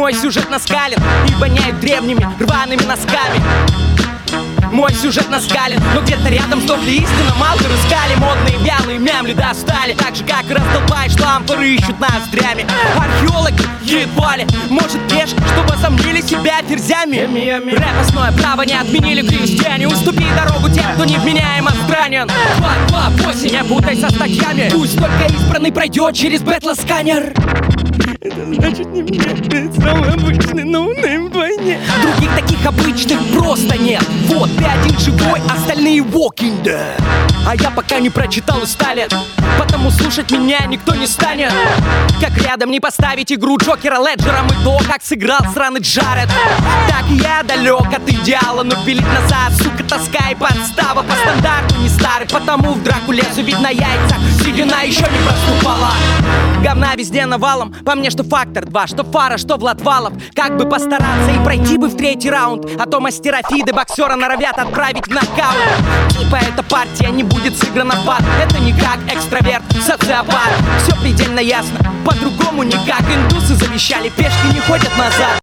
Мой сюжет наскален и воняет древними рваными носками. Мой сюжет наскален, но где-то рядом сдохли истина. Малкер искали, модные вялые мямли достали. Так же, как и раздолбай, что амфоры ищут ноздрями. Археологи едва ли, может пеш, что возомнили себя ферзями. Рэпосное право не отменили крестьяне. Уступи дорогу тем, кто невменяемо странен. 228, не путай со статьями. Пусть только избранный пройдет через бэтлосканер. Это значит не мне, самый обычный ноунейм в войне. Других таких обычных просто нет. Вот ты один живой, остальные walking dead. А я пока не прочитал и сталин, потому слушать меня никто не станет. Как рядом не поставить игру Джокера Леджером и то, как сыграл сраный Джаред. Так и я далек от идеала, но пилит назад, сука, тоска и подстава. По стандарту не старый, потому в драку лезу, ведь на яйцах седина еще не проступала. Говна везде навалом, по мне что фактор 2, что Фара, что Влад Валов. Как бы постараться и пройти бы в третий раунд, а то мастера фиды боксера норовят отправить в нокаут. Типа эта партия не будет сыграна в бат. Это не как экстраверт, социопат. Все предельно ясно, по-другому никак. Индусы завещали, пешки не ходят назад.